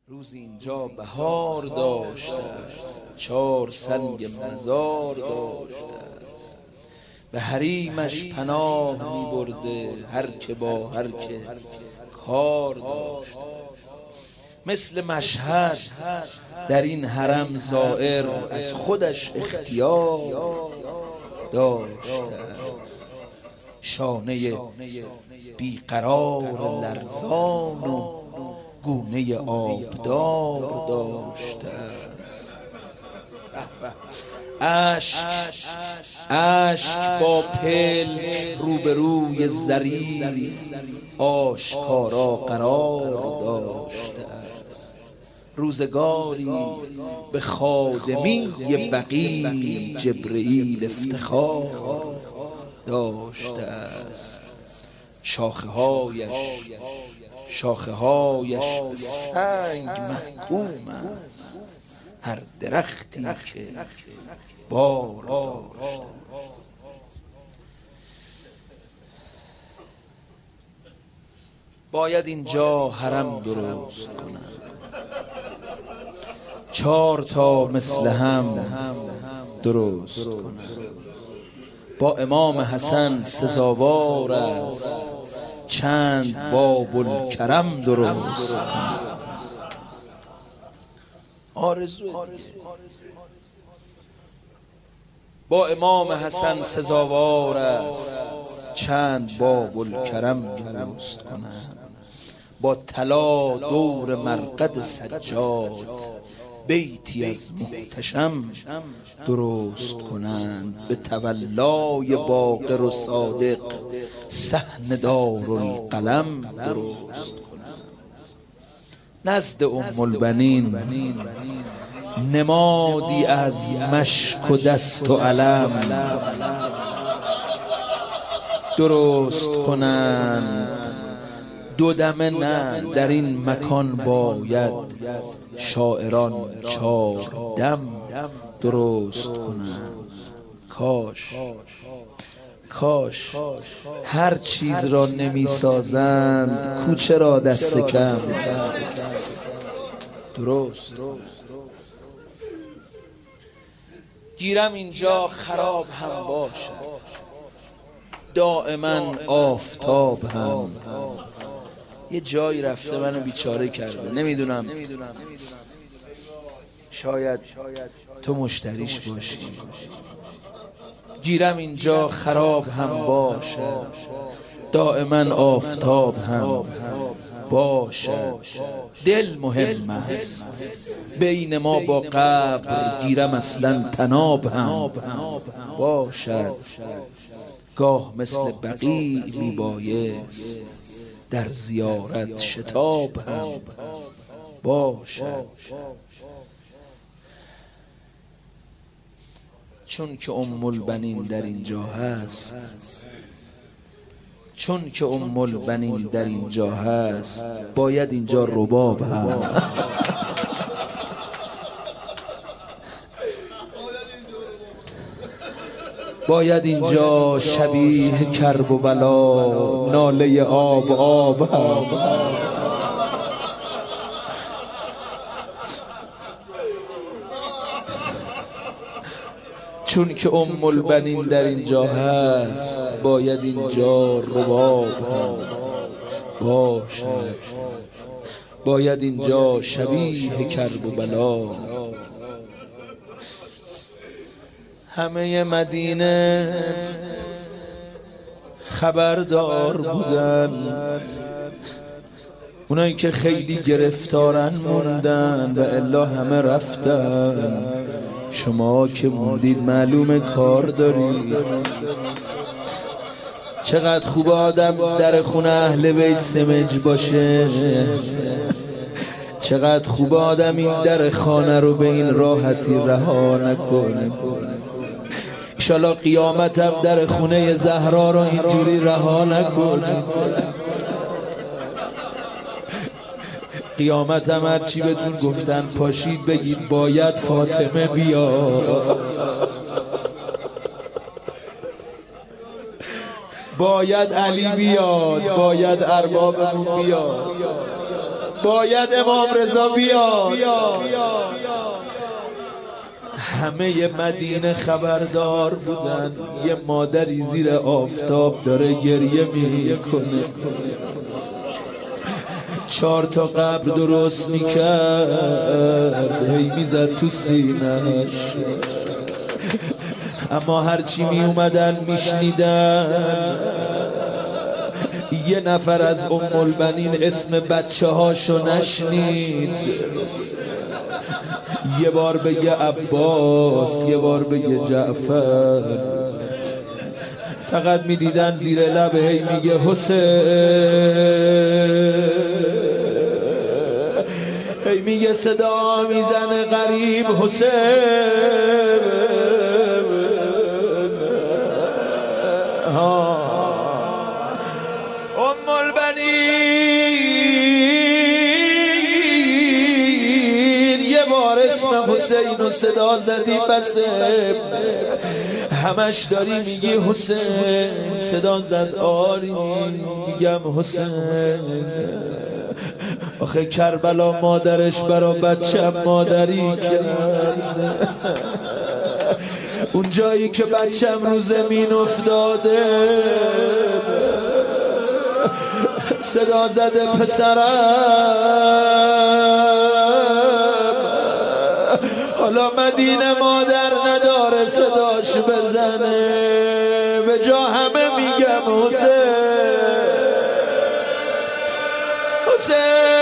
روز اینجا بهار داشته است، 4 سنگ مزار داشته است. به حریمش پناه می برده هر که با هر که کار داشته. مثل مشهد در این حرم زائر از خودش اختیار داشته است. شانه بیقرار لرزان و گونه آبدار داشته است. اشک با پلک روبروی زریر آشکارا قرار داشته است. روزگاری به خادمی بقیع جبرئیل افتخار داشته است. شاخه‌هایش به سنگ محکوم است، هر درختی که بار داشته. باید اینجا حرم درست کنند، 4 تا مثل هم درست کنند. با امام حسن سزاوار است چند باب الکرم درست کنند. آرزو با امام حسن سزاوار است چند باب الکرم درست کنند. با طلا دور مرقد سجاد بیتی از محتشم درست کنند. به تولای باقر و صادق صحن دارالقلم درست کنند. نزد ام البنین نمادی از مشک و دست و علم درست کنند. 2 دمه نه، در این مکان باید شاعران 4 دم درست کنند. کاش هر چیز را نمی سازند، کوچه را دست کم درست. گیرم اینجا خراب هم باشد، دائما آفتاب هم. یه جایی رفته منو بیچاره کرده، نمیدونم شاید تو مشتریش باشی. گیرم اینجا خراب هم باشد، دائما آفتاب هم باشد. دل مهم است، بین ما با قبر گیرم اصلا تناب هم باشد. گاه مثل بقیع می بایست در زیارت شتاب هم باشد. چون که ام البنین در اینجا هست، باید اینجا رباب هم باید اینجا شبیه کرب و بلا ناله آب هم. چون که ام البنین در اینجا هست، باید اینجا رباب هم باشد. باید اینجا شبیه کرب و بلا. همه مدینه خبردار بودن، اونایی که خیلی گرفتارن موندن و الا همه رفتن. شما که موندید معلومه کار دارید. چقدر خوب آدم در خونه اهل بیت سمج باشه، چقدر خوب آدم این در خانه رو به این راحتی رها نکنه. انشالله قیامتم در خونه زهرا رو اینجوری رها نکنه. قیامتم هرچی بهتون گفتن پاشید بگید باید فاطمه بیاد، باید علی بیاد، باید اربابمون بیاد. باید امام رضا بیاد. همه مدینه خبردار بودن یه مادری زیر آفتاب داره گریه میکنه. 4 تا قبر درست میکرد، هی میزد تو سینه‌اش، اما هرچی می اومدن میشنیدن یه نفر از ام البنین اسم بچه هاشو نشنید. یه بار بگه عباس، یه بار بگه جعفر، فقط میدیدن زیر لب هی میگه حسین، هی میگه صدا میزنه غریب حسین. ام البنین یه بار اسم حسین رو صدا زدی بسه، همش داری میگی حسین. صدا زد آری میگم حسین. آخه کربلا مادرش برا بچم مادری کرد. اون جایی که بچم رو زمین افتاده صدا زده پسرم. حالا مدینه مادر نداره صداش بزنه، به جا همه میگم حسین حسین.